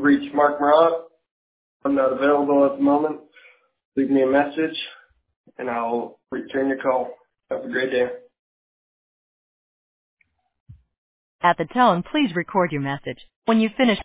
reached Mark Marat. I'm not available at the moment. Leave me a message, and I'll return your call. Have a great day. At the tone, please record your message. When you finish